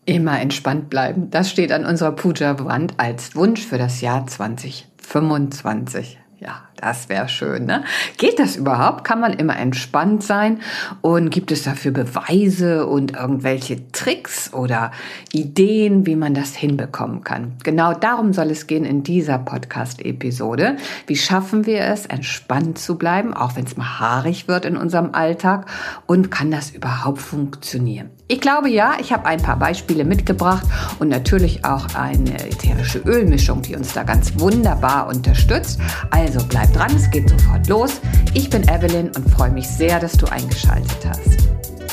Immer entspannt bleiben. Das steht an unserer Puja-Wand als Wunsch für das Jahr 2025. Ja, das wäre schön, ne? Geht das überhaupt? Kann man immer entspannt sein? Und gibt es dafür Beweise und irgendwelche Tricks oder Ideen, wie man das hinbekommen kann? Genau darum soll es gehen in dieser Podcast-Episode. Wie schaffen wir es, entspannt zu bleiben, auch wenn es mal haarig wird in unserem Alltag? Und kann das überhaupt funktionieren? Ich glaube ja, ich habe ein paar Beispiele mitgebracht und natürlich auch eine ätherische Ölmischung, die uns da ganz wunderbar unterstützt. Also bleib dran, es geht sofort los. Ich bin Evelyn und freue mich sehr, dass du eingeschaltet hast.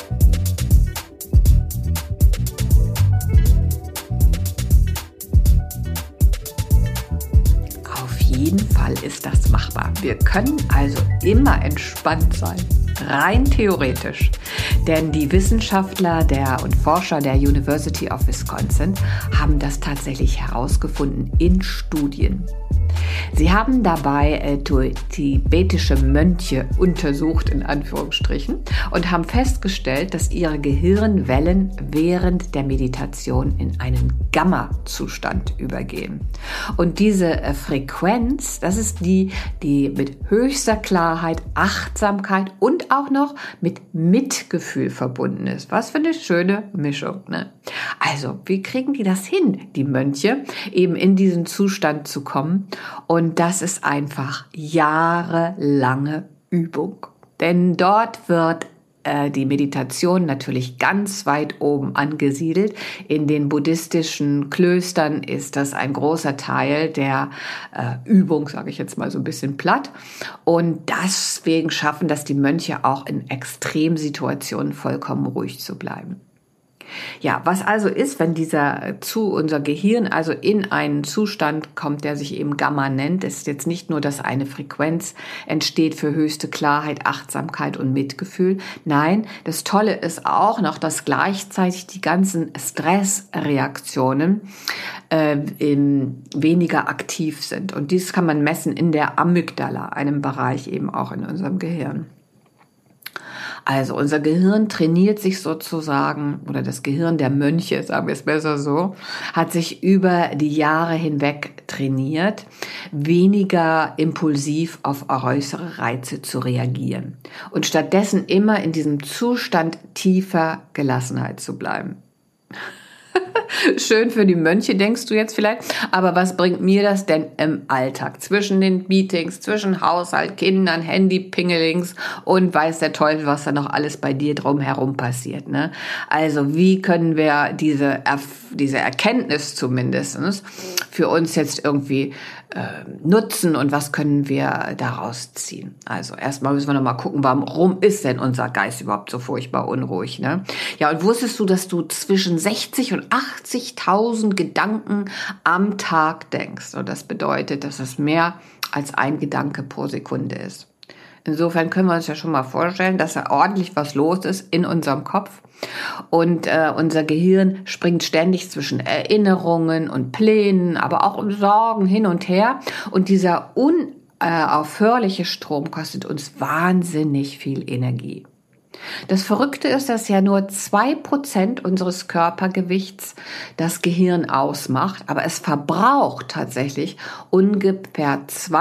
Auf jeden Fall ist das machbar. Wir können also immer entspannt sein. Rein theoretisch. Denn die Wissenschaftler und Forscher der University of Wisconsin haben das tatsächlich herausgefunden in Studien. Sie haben dabei tibetische Mönche untersucht, in Anführungsstrichen, und haben festgestellt, dass ihre Gehirnwellen während der Meditation in einen Gamma-Zustand übergehen. Und diese Frequenz, das ist die mit höchster Klarheit, Achtsamkeit und auch noch mit Mitgefühl verbunden ist. Was für eine schöne Mischung, ne? Also, wie kriegen die das hin, die Mönche, eben in diesen Zustand zu kommen? Und das ist einfach jahrelange Übung. Denn dort wird die Meditation natürlich ganz weit oben angesiedelt. In den buddhistischen Klöstern ist das ein großer Teil der Übung, sage ich jetzt mal so ein bisschen platt. Und deswegen schaffen das die Mönche auch in Extremsituationen vollkommen ruhig zu bleiben. Ja, was also ist, wenn unser Gehirn also in einen Zustand kommt, der sich eben Gamma nennt, ist jetzt nicht nur, dass eine Frequenz entsteht für höchste Klarheit, Achtsamkeit und Mitgefühl. Nein, das Tolle ist auch noch, dass gleichzeitig die ganzen Stressreaktionen weniger aktiv sind. Und dies kann man messen in der Amygdala, einem Bereich eben auch in unserem Gehirn. Also unser Gehirn trainiert sich sozusagen, oder das Gehirn der Mönche, sagen wir es besser so, hat sich über die Jahre hinweg trainiert, weniger impulsiv auf äußere Reize zu reagieren und stattdessen immer in diesem Zustand tiefer Gelassenheit zu bleiben. Schön für die Mönche, denkst du jetzt vielleicht. Aber was bringt mir das denn im Alltag? Zwischen den Meetings, zwischen Haushalt, Kindern, Handy, Pingelings und weiß der Teufel, was da noch alles bei dir drumherum passiert, ne? Also wie können wir diese Erkenntnis zumindest für uns jetzt irgendwie nutzen und was können wir daraus ziehen? Also erstmal müssen wir noch mal gucken, warum ist denn unser Geist überhaupt so furchtbar unruhig, ne? Ja, und wusstest du, dass du zwischen 60 und 80.000 Gedanken am Tag denkst? Und das bedeutet, dass es mehr als ein Gedanke pro Sekunde ist. Insofern können wir uns ja schon mal vorstellen, dass da ordentlich was los ist in unserem Kopf. Und unser Gehirn springt ständig zwischen Erinnerungen und Plänen, aber auch Sorgen hin und her. Und dieser unaufhörliche Strom kostet uns wahnsinnig viel Energie. Das Verrückte ist, dass ja nur 2% unseres Körpergewichts das Gehirn ausmacht, aber es verbraucht tatsächlich ungefähr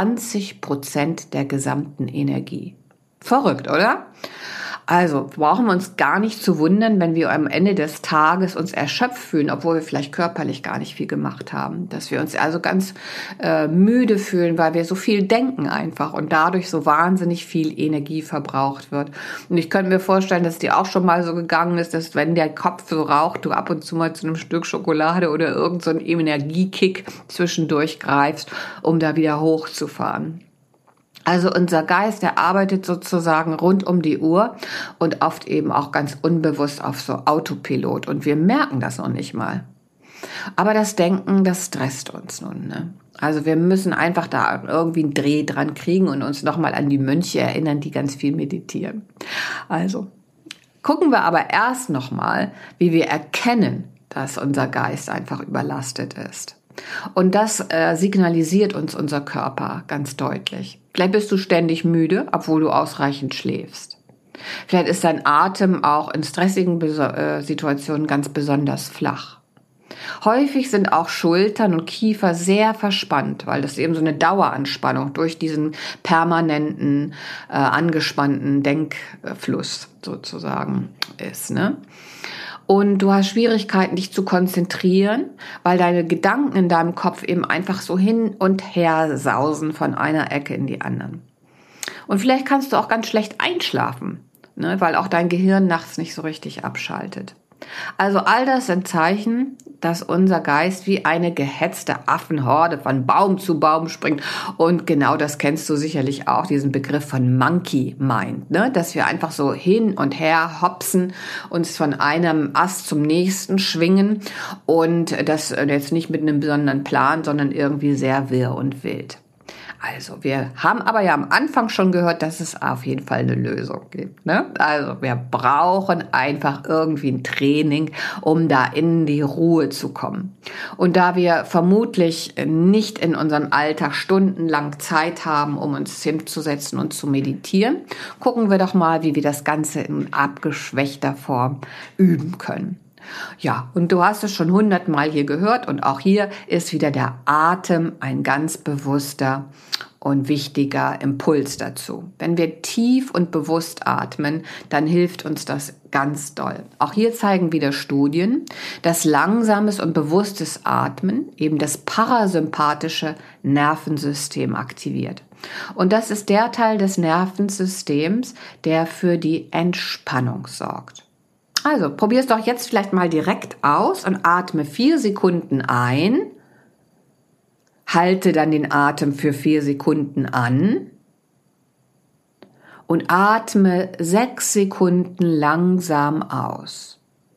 20% der gesamten Energie. Verrückt, oder? Also brauchen wir uns gar nicht zu wundern, wenn wir am Ende des Tages uns erschöpft fühlen, obwohl wir vielleicht körperlich gar nicht viel gemacht haben. Dass wir uns also ganz müde fühlen, weil wir so viel denken einfach und dadurch so wahnsinnig viel Energie verbraucht wird. Und ich könnte mir vorstellen, dass es dir auch schon mal so gegangen ist, dass wenn der Kopf so raucht, du ab und zu mal zu einem Stück Schokolade oder irgend so einen Energiekick zwischendurch greifst, um da wieder hochzufahren. Also unser Geist, der arbeitet sozusagen rund um die Uhr und oft eben auch ganz unbewusst auf so Autopilot und wir merken das noch nicht mal. Aber das Denken, das stresst uns nun, ne? Also wir müssen einfach da irgendwie einen Dreh dran kriegen und uns nochmal an die Mönche erinnern, die ganz viel meditieren. Also gucken wir aber erst nochmal, wie wir erkennen, dass unser Geist einfach überlastet ist. Und das signalisiert uns unser Körper ganz deutlich. Vielleicht bist du ständig müde, obwohl du ausreichend schläfst. Vielleicht ist dein Atem auch in stressigen Situationen ganz besonders flach. Häufig sind auch Schultern und Kiefer sehr verspannt, weil das eben so eine Daueranspannung durch diesen permanenten, angespannten Denkfluss sozusagen ist, ne? Und du hast Schwierigkeiten, dich zu konzentrieren, weil deine Gedanken in deinem Kopf eben einfach so hin und her sausen von einer Ecke in die anderen. Und vielleicht kannst du auch ganz schlecht einschlafen, ne, weil auch dein Gehirn nachts nicht so richtig abschaltet. Also all das sind Zeichen, dass unser Geist wie eine gehetzte Affenhorde von Baum zu Baum springt. Und genau das kennst du sicherlich auch, diesen Begriff von Monkey Mind, ne? Dass wir einfach so hin und her hopsen, uns von einem Ast zum nächsten schwingen und das jetzt nicht mit einem besonderen Plan, sondern irgendwie sehr wirr und wild. Also, wir haben aber ja am Anfang schon gehört, dass es auf jeden Fall eine Lösung gibt, ne? Also, wir brauchen einfach irgendwie ein Training, um da in die Ruhe zu kommen. Und da wir vermutlich nicht in unserem Alltag stundenlang Zeit haben, um uns hinzusetzen und zu meditieren, gucken wir doch mal, wie wir das Ganze in abgeschwächter Form üben können. Ja, und du hast es schon 100-mal hier gehört und auch hier ist wieder der Atem ein ganz bewusster und wichtiger Impuls dazu. Wenn wir tief und bewusst atmen, dann hilft uns das ganz doll. Auch hier zeigen wieder Studien, dass langsames und bewusstes Atmen eben das parasympathische Nervensystem aktiviert. Und das ist der Teil des Nervensystems, der für die Entspannung sorgt. Also, probier es doch jetzt vielleicht mal direkt aus und atme 4 Sekunden ein. Halte dann den Atem für 4 Sekunden an und atme 6 Sekunden langsam aus.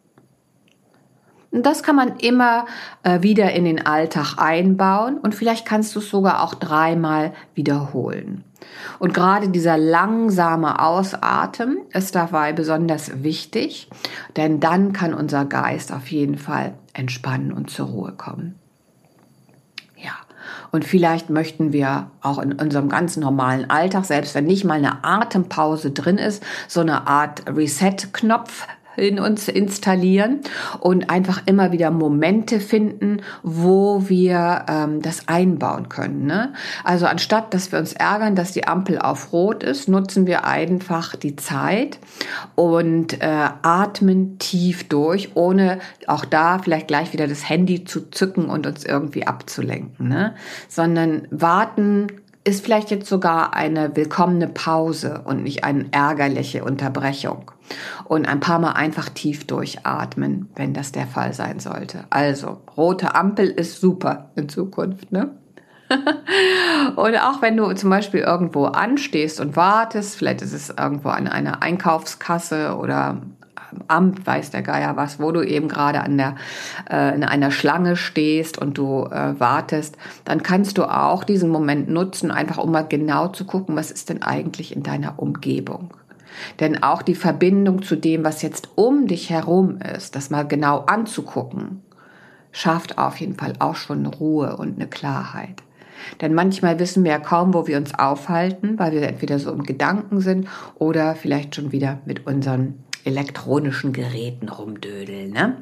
Und das kann man immer wieder in den Alltag einbauen und vielleicht kannst du es sogar auch 3-mal wiederholen. Und gerade dieser langsame Ausatmen ist dabei besonders wichtig, denn dann kann unser Geist auf jeden Fall entspannen und zur Ruhe kommen. Ja, und vielleicht möchten wir auch in unserem ganz normalen Alltag, selbst wenn nicht mal eine Atempause drin ist, so eine Art Reset-Knopf in uns installieren und einfach immer wieder Momente finden, wo wir das einbauen können, ne? Also anstatt, dass wir uns ärgern, dass die Ampel auf Rot ist, nutzen wir einfach die Zeit und atmen tief durch, ohne auch da vielleicht gleich wieder das Handy zu zücken und uns irgendwie abzulenken, ne? Sondern warten ist vielleicht jetzt sogar eine willkommene Pause und nicht eine ärgerliche Unterbrechung. Und ein paar Mal einfach tief durchatmen, wenn das der Fall sein sollte. Also, rote Ampel ist super in Zukunft, ne? Und auch wenn du zum Beispiel irgendwo anstehst und wartest, vielleicht ist es irgendwo an einer Einkaufskasse oder Amt, weiß der Geier was, wo du eben gerade in einer Schlange stehst und du wartest, dann kannst du auch diesen Moment nutzen, einfach um mal genau zu gucken, was ist denn eigentlich in deiner Umgebung. Denn auch die Verbindung zu dem, was jetzt um dich herum ist, das mal genau anzugucken, schafft auf jeden Fall auch schon Ruhe und eine Klarheit. Denn manchmal wissen wir ja kaum, wo wir uns aufhalten, weil wir entweder so im Gedanken sind oder vielleicht schon wieder mit unseren elektronischen Geräten rumdödeln, ne?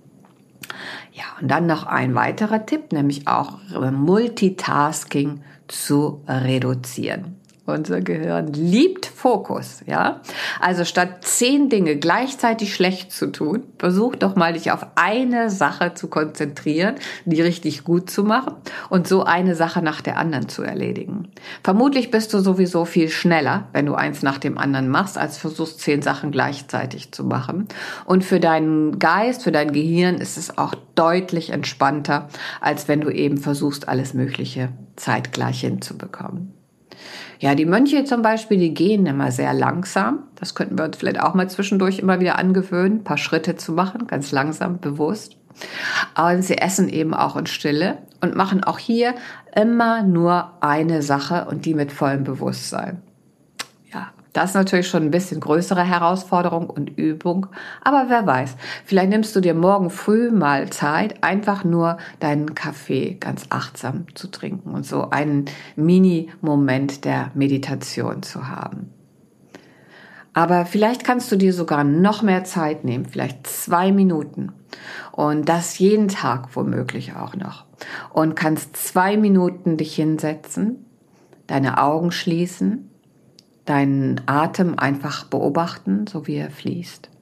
Ja, und dann noch ein weiterer Tipp, nämlich auch Multitasking zu reduzieren. Unser Gehirn liebt Fokus, ja? Also statt 10 Dinge gleichzeitig schlecht zu tun, versuch doch mal, dich auf eine Sache zu konzentrieren, die richtig gut zu machen und so eine Sache nach der anderen zu erledigen. Vermutlich bist du sowieso viel schneller, wenn du eins nach dem anderen machst, als versuchst 10 Sachen gleichzeitig zu machen. Und für deinen Geist, für dein Gehirn ist es auch deutlich entspannter, als wenn du eben versuchst, alles Mögliche zeitgleich hinzubekommen. Ja, die Mönche zum Beispiel, die gehen immer sehr langsam. Das könnten wir uns vielleicht auch mal zwischendurch immer wieder angewöhnen, ein paar Schritte zu machen, ganz langsam, bewusst. Aber sie essen eben auch in Stille und machen auch hier immer nur eine Sache und die mit vollem Bewusstsein. Ja, das ist natürlich schon ein bisschen größere Herausforderung und Übung. Aber wer weiß, vielleicht nimmst du dir morgen früh mal Zeit, einfach nur deinen Kaffee ganz achtsam zu trinken und so einen Mini-Moment der Meditation zu haben. Aber vielleicht kannst du dir sogar noch mehr Zeit nehmen, vielleicht 2 Minuten. Und das jeden Tag womöglich auch noch. Und kannst 2 Minuten dich hinsetzen, deine Augen schließen, deinen Atem einfach beobachten, so wie er fließt.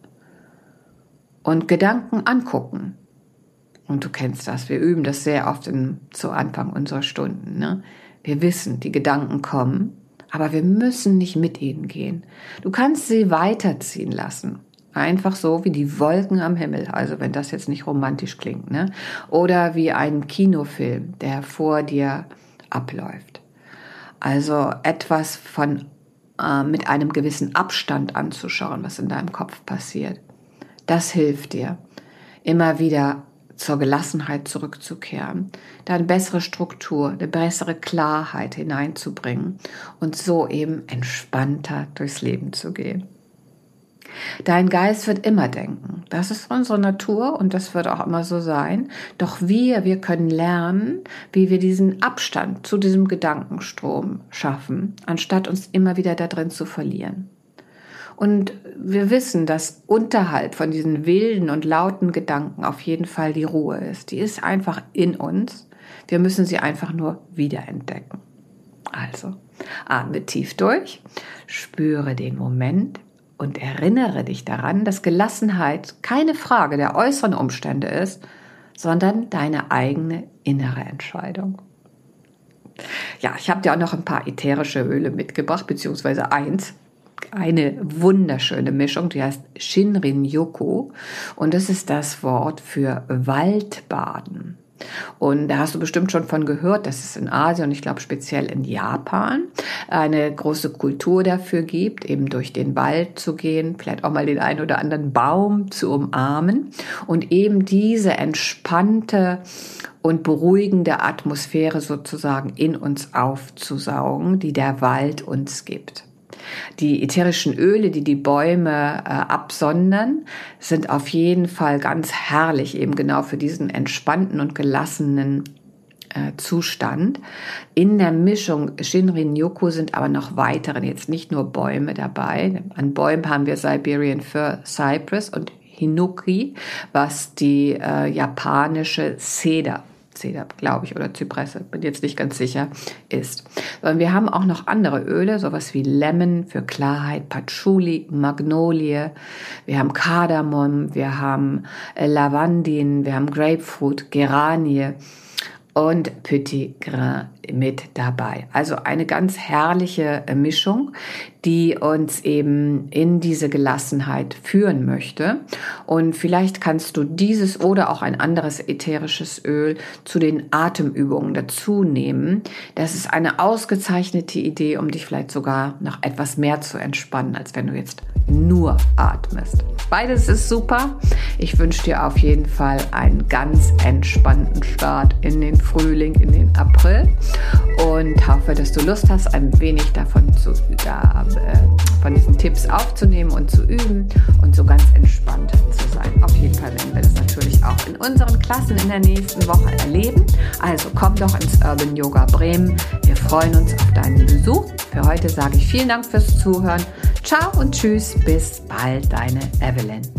Und Gedanken angucken. Und du kennst das, wir üben das sehr oft zu Anfang unserer Stunden. Ne? Wir wissen, die Gedanken kommen, aber wir müssen nicht mit ihnen gehen. Du kannst sie weiterziehen lassen. Einfach so wie die Wolken am Himmel, also wenn das jetzt nicht romantisch klingt, ne? Oder wie ein Kinofilm, der vor dir abläuft. Also etwas mit einem gewissen Abstand anzuschauen, was in deinem Kopf passiert. Das hilft dir, immer wieder zur Gelassenheit zurückzukehren, da eine bessere Struktur, eine bessere Klarheit hineinzubringen und so eben entspannter durchs Leben zu gehen. Dein Geist wird immer denken. Das ist unsere Natur und das wird auch immer so sein. Doch wir können lernen, wie wir diesen Abstand zu diesem Gedankenstrom schaffen, anstatt uns immer wieder da drin zu verlieren. Und wir wissen, dass unterhalb von diesen wilden und lauten Gedanken auf jeden Fall die Ruhe ist. Die ist einfach in uns. Wir müssen sie einfach nur wiederentdecken. Also, atme tief durch, spüre den Moment und erinnere dich daran, dass Gelassenheit keine Frage der äußeren Umstände ist, sondern deine eigene innere Entscheidung. Ja, ich habe dir auch noch ein paar ätherische Öle mitgebracht, beziehungsweise eine wunderschöne Mischung, die heißt Shinrin-yoku und das ist das Wort für Waldbaden. Und da hast du bestimmt schon von gehört, dass es in Asien und ich glaube speziell in Japan eine große Kultur dafür gibt, eben durch den Wald zu gehen, vielleicht auch mal den einen oder anderen Baum zu umarmen und eben diese entspannte und beruhigende Atmosphäre sozusagen in uns aufzusaugen, die der Wald uns gibt. Die ätherischen Öle, die die Bäume absondern, sind auf jeden Fall ganz herrlich, eben genau für diesen entspannten und gelassenen Zustand. In der Mischung Shinrin-yoku sind aber noch weitere, jetzt nicht nur Bäume dabei. An Bäumen haben wir Siberian Fir Cypress und Hinoki, was die japanische Zeder, glaube ich, oder Zypresse, bin jetzt nicht ganz sicher, ist. Sondern wir haben auch noch andere Öle, sowas wie Lemon für Klarheit, Patchouli, Magnolie, wir haben Kardamom, wir haben Lavandin, wir haben Grapefruit, Geranie und Petit Grain mit dabei. Also eine ganz herrliche Mischung, die uns eben in diese Gelassenheit führen möchte. Und vielleicht kannst du dieses oder auch ein anderes ätherisches Öl zu den Atemübungen dazu nehmen. Das ist eine ausgezeichnete Idee, um dich vielleicht sogar noch etwas mehr zu entspannen, als wenn du jetzt nur atmest. Beides ist super. Ich wünsche dir auf jeden Fall einen ganz entspannten Start in den Frühling, in den April und hoffe, dass du Lust hast, ein wenig davon von diesen Tipps aufzunehmen und zu üben und so ganz entspannt zu sein. Auf jeden Fall werden wir das natürlich auch in unseren Klassen in der nächsten Woche erleben. Also komm doch ins Urban Yoga Bremen. Wir freuen uns auf deinen Besuch. Für heute sage ich vielen Dank fürs Zuhören. Ciao und tschüss, bis bald, deine Evelyn.